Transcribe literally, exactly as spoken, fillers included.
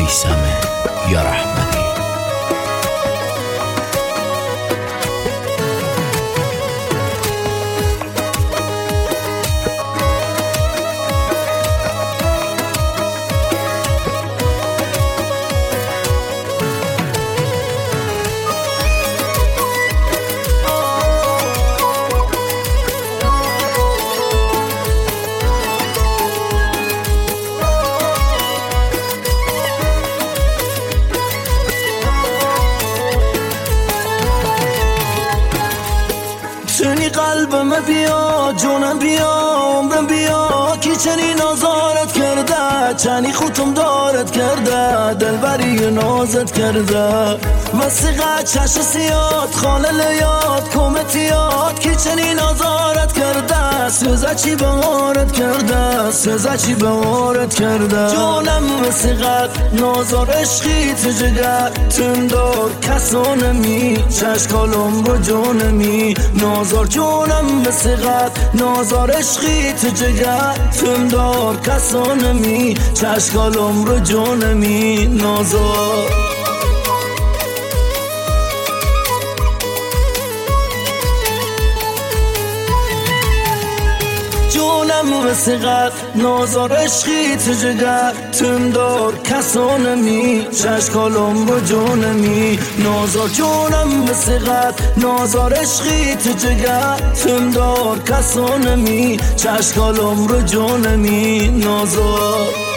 میثم یار احمدی. چنی قلبم بیا جونم بیا عمرم بیا کی چنی نازارت کرده چنی خوتم دارت کرده دلبری نازت کرده وسیقه چش سیاد خاله لیاد کومت یاد کی چنی نازارت کرده سوزه چی بمارت کرده سوزه چی بمارت کرده جونم وسیقه نازار عشقی تو جگر تم دار کسانمی چشکالم رو جونمی نازار جونم بسیقت نازار عشقی تو جگر تم دار کسانمی چشکالم رو جونمی نازار جونم وسیقت نازار عشقی تو جگر تم دار کسانمی چشکالم رو جونمی نازار جونم وسیقت نازار عشقی تو جگر تم دار کسانمی چشکالم رو جونمی نازار